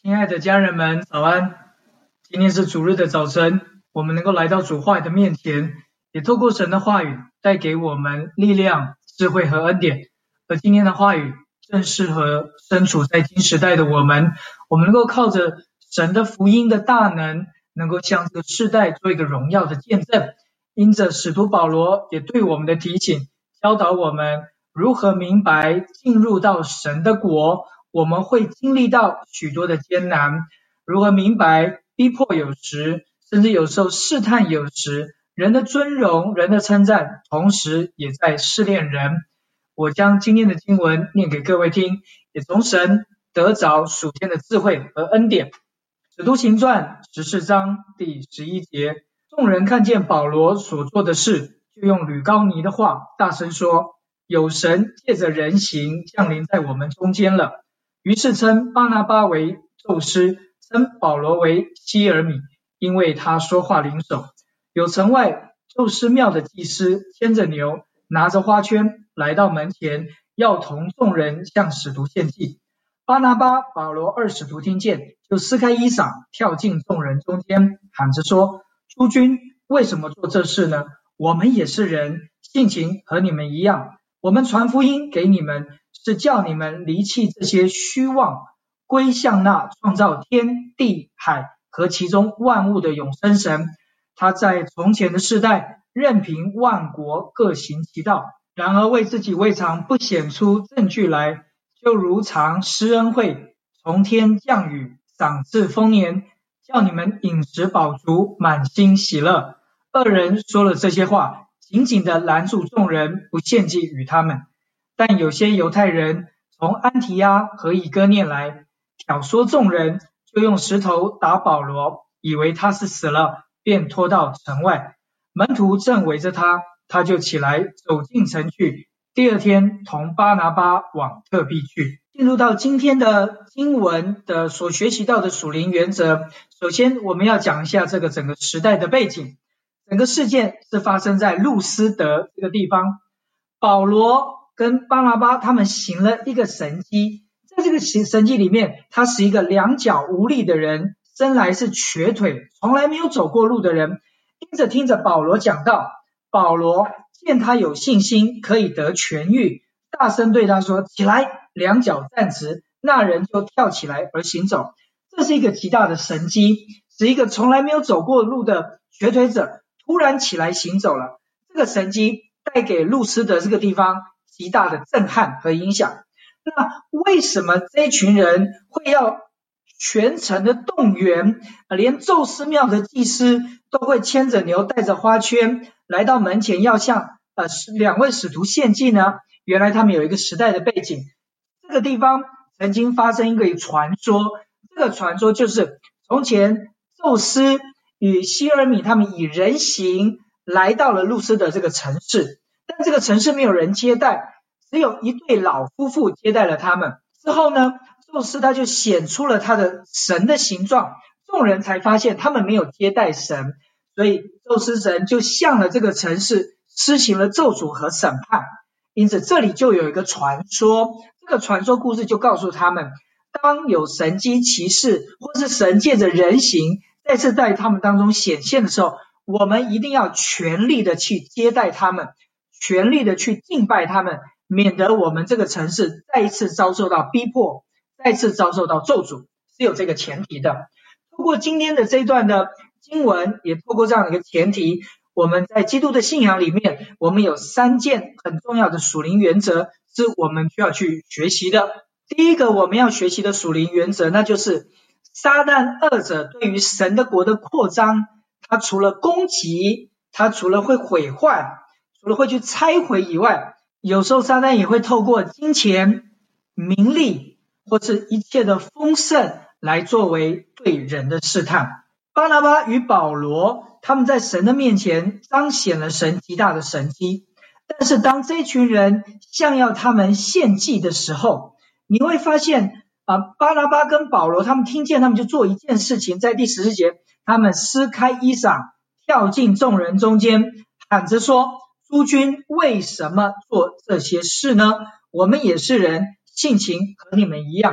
亲爱的家人们，早安！今天是主日的早晨，我们能够来到主话语的面前，也透过神的话语带给我们力量、智慧和恩典。而今天的话语正适合身处在今时代的我们能够靠着神的福音的大能，能够向这个世代做一个荣耀的见证。因着使徒保罗也对我们的提醒，教导我们如何明白进入到神的国，我们会经历到许多的艰难，如何明白逼迫有时，甚至有时候试探有时，人的尊荣、人的称赞，同时也在试炼人。我将今天的经文念给各位听，也从神得着属天的智慧和恩典。使徒行传14章第11节，众人看见保罗所做的事，就用吕高尼的话大声说，有神借着人形降临在我们中间了。于是称巴拿巴为宙斯，称保罗为希尔米，因为他说话灵手。有城外宙斯庙的祭司牵着牛，拿着花圈来到门前，要同众人向使徒献祭。巴拿巴、保罗二使徒听见，就撕开衣裳，跳进众人中间，喊着说，诸君为什么做这事呢？我们也是人，性情和你们一样，我们传福音给你们，是叫你们离弃这些虚妄，归向那创造天地海和其中万物的永生神。他在从前的世代任凭万国各行其道，然而为自己未尝不显出证据来，就如常施恩惠，从天降雨，赏赐丰年，叫你们饮食饱足，满心喜乐。二人说了这些话，紧紧地拦住众人，不献祭与他们。但有些犹太人从安提阿和以哥念来，挑唆众人，就用石头打保罗，以为他是死了，便拖到城外。门徒正围着他，他就起来走进城去。第二天同巴拿巴往特庇去。进入到今天的经文的所学习到的属灵原则，首先我们要讲一下这个整个时代的背景。整个事件是发生在路斯德这个地方，保罗跟巴拿巴他们行了一个神迹，在这个神迹里面，他是一个两脚无力的人，生来是瘸腿，从来没有走过路的人。听着保罗讲道，保罗见他有信心可以得痊愈，大声对他说，起来，两脚站直，那人就跳起来而行走。这是一个极大的神迹，是一个从来没有走过路的瘸腿者突然起来行走了。这个神迹带给路斯德这个地方极大的震撼和影响。那为什么这群人会要全城的动员，连宙斯庙的祭司都会牵着牛带着花圈来到门前，要向两位使徒献祭呢？原来他们有一个时代的背景，这个地方曾经发生一个传说，这个传说就是从前宙斯与希尔米他们以人形来到了路斯德这个城市，但这个城市没有人接待，只有一对老夫妇接待了他们。之后呢，宙斯他就显出了他的神的形状，众人才发现他们没有接待神，所以宙斯神就向了这个城市施行了咒诅和审判。因此这里就有一个传说，这个传说故事就告诉他们，当有神迹奇事或是神借着人形再次在他们当中显现的时候，我们一定要全力的去接待他们，全力的去敬拜他们，免得我们这个城市再一次遭受到逼迫，再次遭受到咒诅，是有这个前提的。透过今天的这一段的经文，也透过这样的一个前提，我们在基督的信仰里面，我们有3件很重要的属灵原则是我们需要去学习的。第一个我们要学习的属灵原则，那就是撒旦恶者对于神的国的扩张，他除了攻击，他除了会毁坏，除了会去拆毁以外，有时候撒旦也会透过金钱、名利或是一切的丰盛来作为对人的试探。巴拿巴与保罗他们在神的面前彰显了神极大的神迹，但是当这群人向要他们献祭的时候，你会发现巴拿巴跟保罗他们听见，他们就做一件事情，在第14节，他们撕开衣裳，跳进众人中间，喊着说，诸君为什么做这些事呢？我们也是人，性情和你们一样。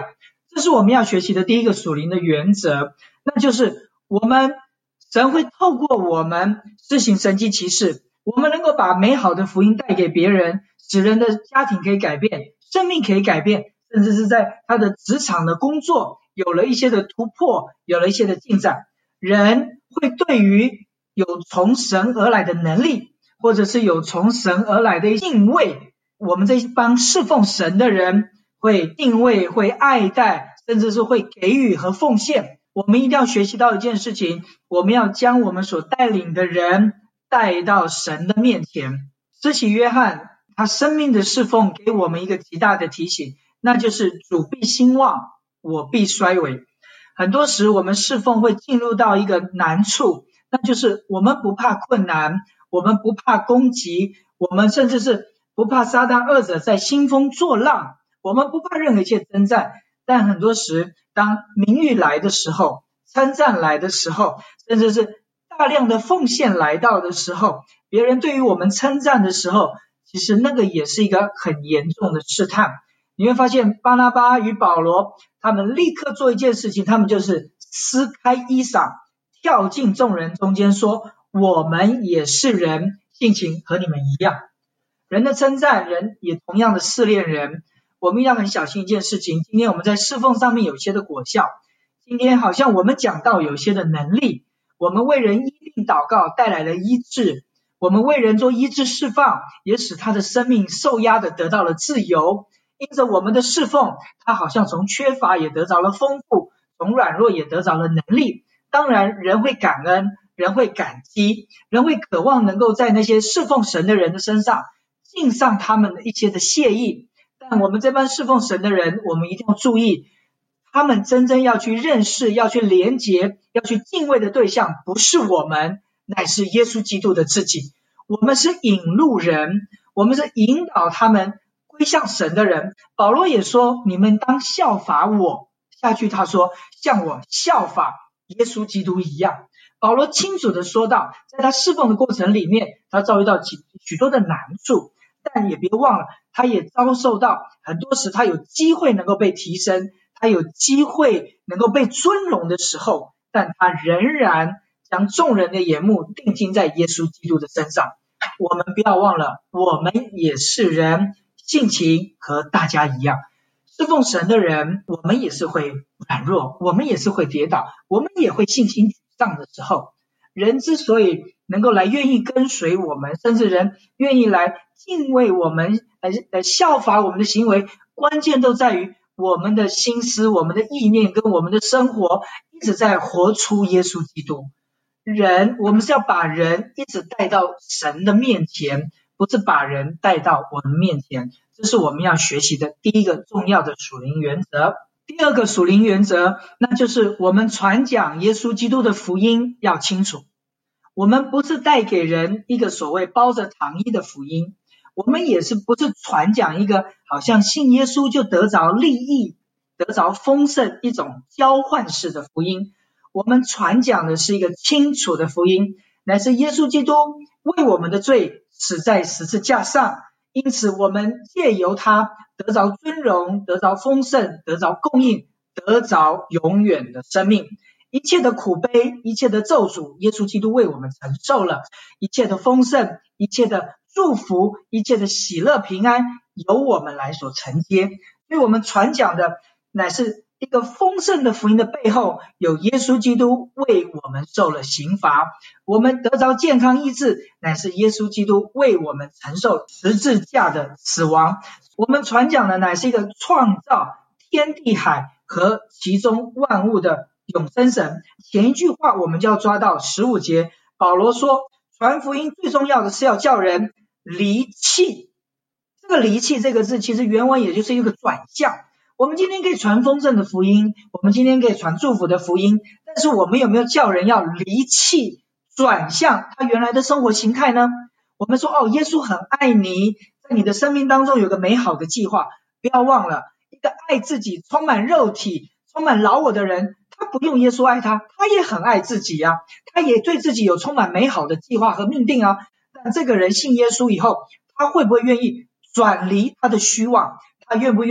这是我们要学习的第一个属灵的原则，那就是神会透过我们施行神迹奇事，我们能够把美好的福音带给别人，使人的家庭可以改变，生命可以改变，甚至是在他的职场的工作有了一些的突破，有了一些的进展。人会对于有从神而来的能力，或者是有从神而来的敬畏，我们这一帮侍奉神的人会敬畏，会爱戴，甚至是会给予和奉献。我们一定要学习到一件事情，我们要将我们所带领的人带到神的面前。施洗约翰他生命的侍奉给我们一个极大的提醒，那就是主必兴旺，我必衰微。很多时我们侍奉会进入到一个难处，那就是我们不怕困难，我们不怕攻击，我们甚至是不怕撒旦恶者在兴风作浪，我们不怕任何一切征战。但很多时当名誉来的时候，称赞来的时候，甚至是大量的奉献来到的时候，别人对于我们称赞的时候，其实那个也是一个很严重的试探。你会发现巴拿巴与保罗他们立刻做一件事情，他们就是撕开衣裳，跳进众人中间说，我们也是人，性情和你们一样。人的称赞，人也同样的试炼人。我们要很小心一件事情，今天我们在侍奉上面有些的果效，今天好像我们讲到有些的能力，我们为人医病祷告带来了医治，我们为人做医治释放，也使他的生命受压的得到了自由。因着我们的侍奉，他好像从缺乏也得着了丰富，从软弱也得着了能力。当然人会感恩，人会感激，人会渴望能够在那些侍奉神的人的身上尽上他们的一些的谢意。但我们这班侍奉神的人，我们一定要注意，他们真正要去认识，要去连结，要去敬畏的对象不是我们，乃是耶稣基督的自己。我们是引路人，我们是引导他们归向神的人。保罗也说，你们当效法我，下去他说，像我效法耶稣基督一样。保罗清楚地说到，在他侍奉的过程里面，他遭遇到许多的难处，但也别忘了，他也遭受到很多时他有机会能够被提升，他有机会能够被尊荣的时候，但他仍然将众人的眼目定睛在耶稣基督的身上。我们不要忘了，我们也是人，性情和大家一样。侍奉神的人，我们也是会软弱，我们也是会跌倒，我们也会信心沮丧的时候。人之所以能够来愿意跟随我们，甚至人愿意来敬畏我们，来效法我们的行为，关键都在于我们的心思，我们的意念跟我们的生活一直在活出耶稣基督。我们是要把人一直带到神的面前，不是把人带到我们面前。这是我们要学习的第一个重要的属灵原则。第二个属灵原则，那就是我们传讲耶稣基督的福音要清楚。我们不是带给人一个所谓包着糖衣的福音，我们也是不是传讲一个好像信耶稣就得着利益，得着丰盛一种交换式的福音。我们传讲的是一个清楚的福音，乃是耶稣基督为我们的罪死在十字架上，因此我们借由他得着尊荣，得着丰盛，得着供应，得着永远的生命。一切的苦悲，一切的咒诅，耶稣基督为我们承受了。一切的丰盛，一切的祝福，一切的喜乐平安，由我们来所承接。所以我们传讲的乃是一个丰盛的福音的背后，有耶稣基督为我们受了刑罚，我们得着健康医治，乃是耶稣基督为我们承受十字架的死亡。我们传讲的乃是一个创造天地海和其中万物的永生神。前一句话我们就要抓到15节，保罗说传福音最重要的是要叫人离弃。这个离弃这个字其实原文也就是一个转向。我们今天可以传丰盛的福音，我们今天可以传祝福的福音，但是我们有没有叫人要离弃转向他原来的生活形态呢？我们说耶稣很爱你，在你的生命当中有个美好的计划。不要忘了，一个爱自己充满肉体充满老我的人，他不用耶稣爱他，他也很爱自己啊，他也对自己有充满美好的计划和命定啊。但这个人信耶稣以后，他会不会愿意转离他的虚妄，他愿不愿意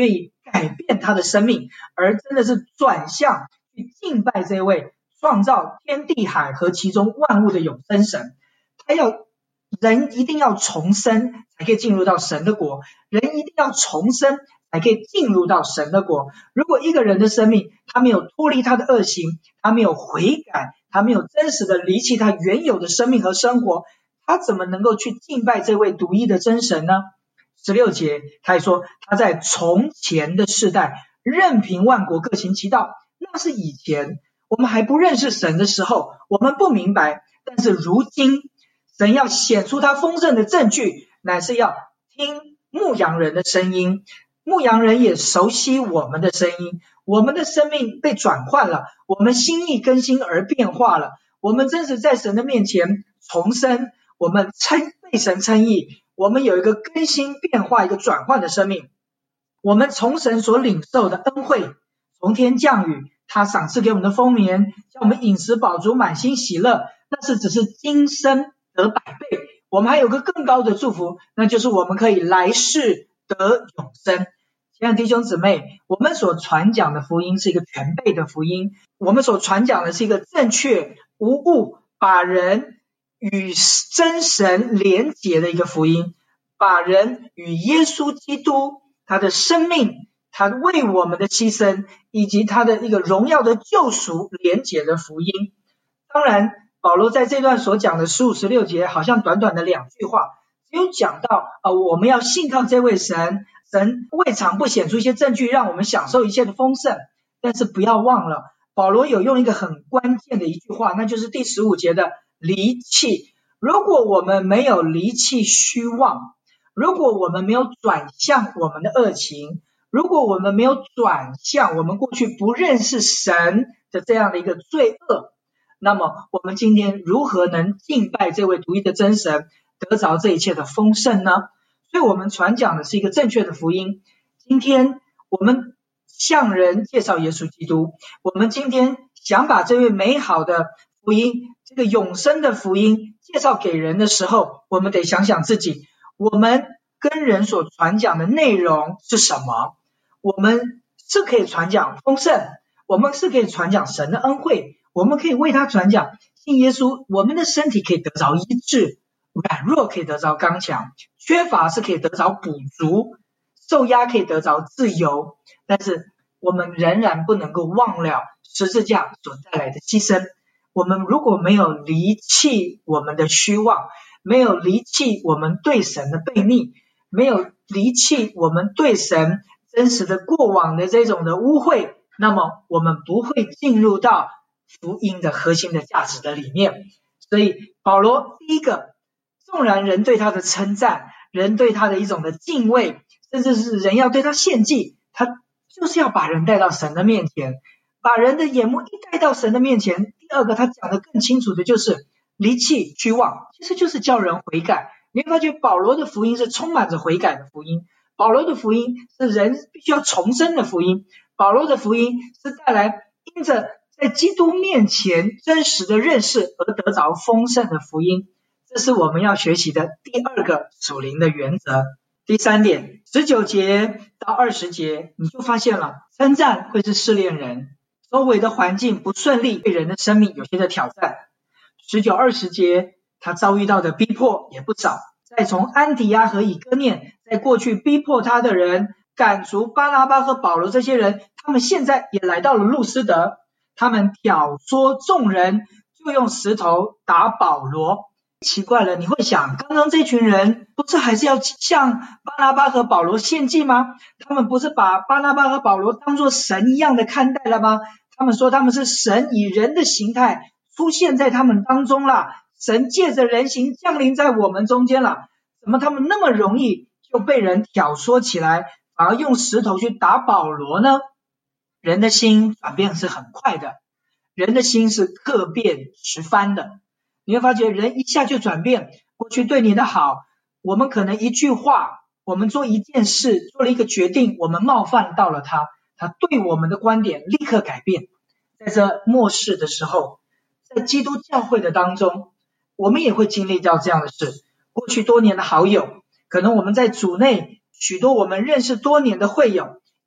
改变他的生命，而真的是转向去敬拜这位创造天地海和其中万物的永生神。人一定要重生才可以进入到神的国，人一定要重生才可以进入到神的国。如果一个人的生命他没有脱离他的恶行，他没有悔改，他没有真实的离弃他原有的生命和生活，他怎么能够去敬拜这位独一的真神呢？16节他还说，他在从前的世代任凭万国各行其道，那是以前我们还不认识神的时候，我们不明白，但是如今神要显出他丰盛的证据，乃是要听牧羊人的声音，牧羊人也熟悉我们的声音，我们的生命被转换了，我们心意更新而变化了，我们真是在神的面前重生，我们被神称义，我们有一个更新变化一个转换的生命，我们从神所领受的恩惠，从天降雨，他赏赐给我们的丰年，叫我们饮食饱足，满心喜乐，那是只是今生得百倍，我们还有个更高的祝福，那就是我们可以来世得永生。亲爱的弟兄姊妹，我们所传讲的福音是一个全备的福音，我们所传讲的是一个正确无误，把人与真神连结的一个福音，把人与耶稣基督他的生命，他为我们的牺牲，以及他的一个荣耀的救赎连结的福音。当然保罗在这段所讲的15、16节好像短短的2句话，只有讲到我们要信靠这位神，神未尝不显出一些证据让我们享受一切的丰盛，但是不要忘了保罗有用一个很关键的一句话，那就是第15节的离弃。如果我们没有离弃虚妄，如果我们没有转向我们的恶行，如果我们没有转向我们过去不认识神的这样的一个罪恶，那么我们今天如何能敬拜这位独一的真神，得着这一切的丰盛呢？所以我们传讲的是一个正确的福音。今天我们向人介绍耶稣基督，我们今天想把这位美好的福音，这个永生的福音介绍给人的时候，我们得想想自己，我们跟人所传讲的内容是什么？我们是可以传讲丰盛，我们是可以传讲神的恩惠，我们可以为他传讲信耶稣，我们的身体可以得着医治，软弱可以得着刚强，缺乏是可以得着补足，受压可以得着自由，但是我们仍然不能够忘了十字架所带来的牺牲。我们如果没有离弃我们的虚妄，没有离弃我们对神的悖逆，没有离弃我们对神真实的过往的这种的污秽，那么我们不会进入到福音的核心的价值的里面。所以保罗第一个，纵然人对他的称赞，人对他的一种的敬畏，甚至是人要对他献祭，他就是要把人带到神的面前，把人的眼目一带到神的面前。第二个他讲的更清楚的就是离弃虚妄，其实就是叫人悔改。你会发觉保罗的福音是充满着悔改的福音，保罗的福音是人必须要重生的福音，保罗的福音是带来因着在基督面前真实的认识而得着丰盛的福音。这是我们要学习的第二个属灵的原则。第三点，19节到20节你就发现了，称赞会是试炼人，周围的环境不顺利，对人的生命有些的挑战。19、20节他遭遇到的逼迫也不少，再从安提阿和以哥念，在过去逼迫他的人赶逐巴拿巴和保罗这些人，他们现在也来到了路斯德，他们挑唆众人，就用石头打保罗。奇怪了，你会想，刚刚这群人不是还是要向巴拿巴和保罗献祭吗？他们不是把巴拿巴和保罗当作神一样的看待了吗？他们说他们是神以人的形态出现在他们当中了，神借着人形降临在我们中间了，怎么他们那么容易就被人挑唆起来，反而用石头去打保罗呢？人的心转变是很快的，人的心是客变直翻的。你会发觉人一下就转变，过去对你的好，我们可能一句话，我们做一件事，做了一个决定，我们冒犯到了他，他对我们的观点立刻改变。在这末世的时候，在基督教会的当中，我们也会经历到这样的事。过去多年的好友，可能我们在主内许多我们认识多年的会友，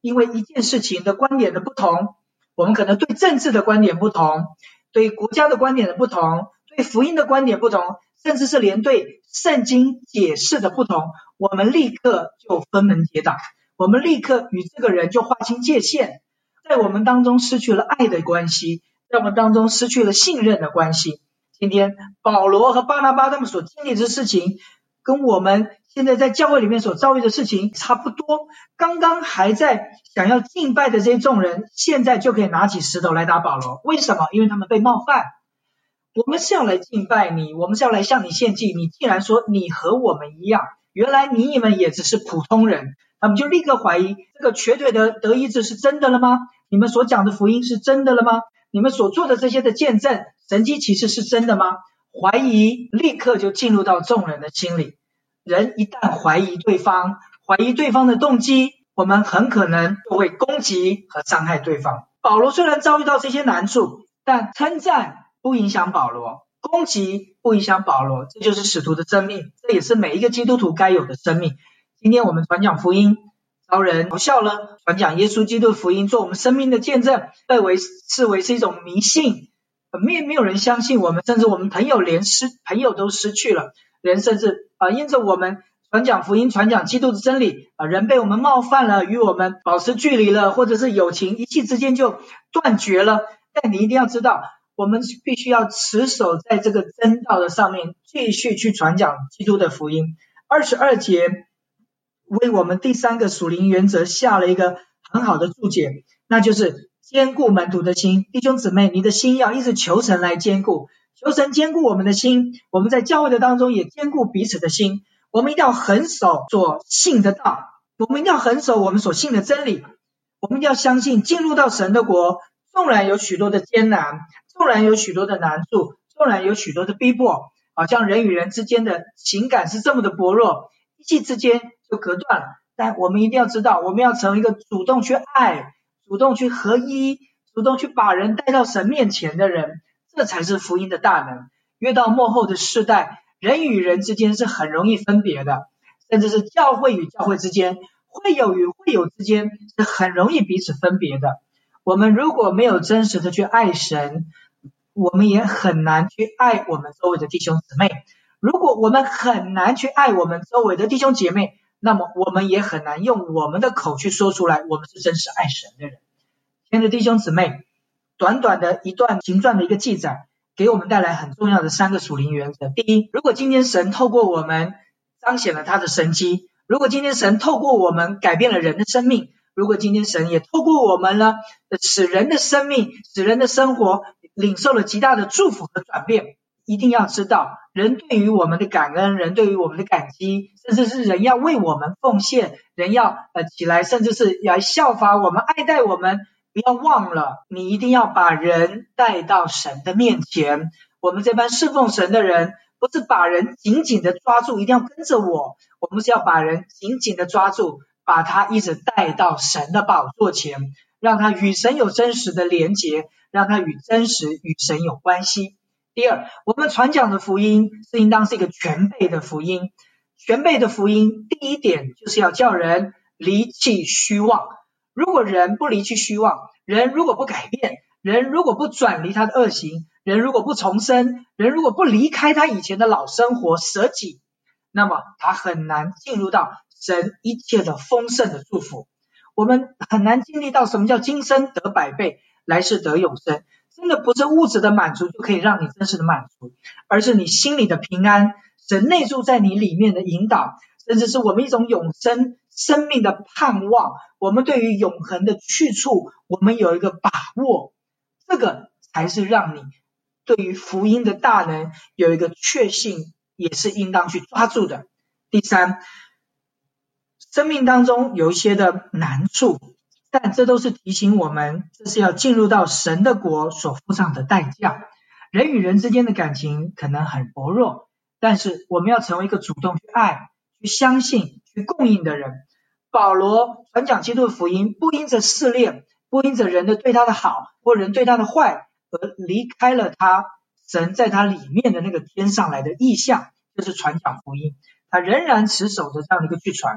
因为一件事情的观点的不同，我们可能对政治的观点不同，对国家的观点的不同，对福音的观点不同，甚至是连对圣经解释的不同，我们立刻就分门结党，我们立刻与这个人就划清界限，在我们当中失去了爱的关系，在我们当中失去了信任的关系。今天保罗和巴拿巴他们所经历的事情，跟我们现在在教会里面所遭遇的事情差不多。刚刚还在想要敬拜的这些众人，现在就可以拿起石头来打保罗。为什么？因为他们被冒犯。我们是要来敬拜你，我们是要来向你献祭，你既然说你和我们一样，原来你们也只是普通人，他们就立刻怀疑，这个瘸腿的得医治是真的了吗？你们所讲的福音是真的了吗？你们所做的这些的见证神迹奇事是真的吗？怀疑立刻就进入到众人的心里。人一旦怀疑对方，怀疑对方的动机，我们很可能就会攻击和伤害对方。保罗虽然遭遇到这些难处，但称赞不影响保罗，攻击不影响保罗，这就是使徒的生命，这也是每一个基督徒该有的生命。今天我们传讲福音，招人嘲笑了，传讲耶稣基督福音，做我们生命的见证，视为是一种迷信，没有人相信我们，甚至我们朋友都失去了，人甚至因着我们传讲福音，传讲基督的真理，人被我们冒犯了，与我们保持距离了，或者是友情一夕之间就断绝了。但你一定要知道，我们必须要持守在这个真道的上面，继续去传讲基督的福音。22节为我们第三个属灵原则下了一个很好的注解，那就是坚固门徒的心。弟兄姊妹，你的心要一直求神来坚固，求神坚固我们的心，我们在教会的当中也坚固彼此的心。我们一定要恒守所信的道，我们一定要恒守我们所信的真理，我们一定要相信进入到神的国，纵然有许多的艰难，纵然有许多的难处，纵然有许多的逼迫，好像人与人之间的情感是这么的薄弱，一夕之间就隔断了。但我们一定要知道，我们要成为一个主动去爱，主动去合一，主动去把人带到神面前的人，这才是福音的大能。越到末后的世代，人与人之间是很容易分别的，甚至是教会与教会之间，会友与会友之间是很容易彼此分别的。我们如果没有真实的去爱神，我们也很难去爱我们周围的弟兄姊妹。如果我们很难去爱我们周围的弟兄姐妹，那么我们也很难用我们的口去说出来我们是真实爱神的人。亲爱的弟兄姊妹，短短的一段行传的一个记载，给我们带来很重要的3个属灵原则。第一，如果今天神透过我们彰显了他的神迹，如果今天神透过我们改变了人的生命，如果今天神也透过我们呢，使人的生命，使人的生活领受了极大的祝福和转变，一定要知道，人对于我们的感恩，人对于我们的感激，甚至是人要为我们奉献，人要起来，甚至是来效法我们，爱戴我们。不要忘了，你一定要把人带到神的面前。我们这班侍奉神的人，不是把人紧紧的抓住，一定要跟着我们是要把人紧紧的抓住，把他一直带到神的宝座前，让他与神有真实的连结，让他与神有关系。第二，我们传讲的福音是应当是一个全备的福音。全备的福音，第一点就是要叫人离弃虚妄。如果人不离弃虚妄，人如果不改变，人如果不转离他的恶行，人如果不重生，人如果不离开他以前的老生活舍己，那么他很难进入到神一切的丰盛的祝福。我们很难经历到什么叫今生得100倍，来世得永生。真的不是物质的满足就可以让你真实的满足，而是你心里的平安，神内住在你里面的引导，甚至是我们一种永生生命的盼望，我们对于永恒的去处我们有一个把握，这个才是让你对于福音的大能有一个确信，也是应当去抓住的。第三，生命当中有一些的难处，但这都是提醒我们，这是要进入到神的国所付上的代价。人与人之间的感情可能很薄弱，但是我们要成为一个主动去爱、去相信、去供应的人。保罗传讲基督的福音，不因着试炼，不因着人的对他的好或人对他的坏，而离开了他神在他里面的那个天上来的意象，就是传讲福音。他仍然持守着这样的一个去传。今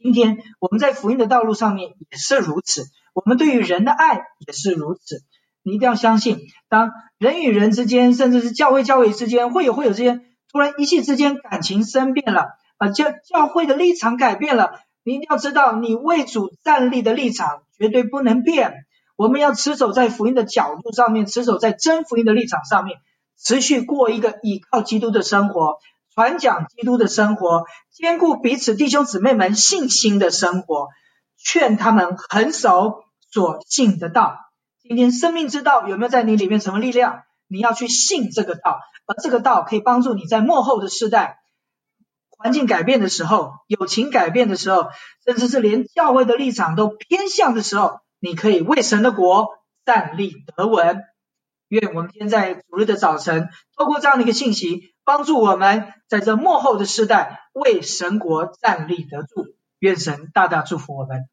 今天我们在福音的道路上面也是如此，我们对于人的爱也是如此。你一定要相信，当人与人之间，甚至是教会之间，会有之间突然一夕之间感情生变了，教会的立场改变了，你一定要知道，你为主站立的立场绝对不能变。我们要持守在福音的角度上面，持守在真福音的立场上面，持续过一个依靠基督的生活，传讲基督的生活，兼顾彼此弟兄姊妹们信心的生活，劝他们恒守所信的道。今天生命之道有没有在你里面成为力量？你要去信这个道，而这个道可以帮助你在末后的世代，环境改变的时候，友情改变的时候，甚至是连教会的立场都偏向的时候，你可以为神的国站立得稳。愿我们今天在主日的早晨，透过这样的一个信息，帮助我们在这末后的世代为神国站立得住。愿神大大祝福我们。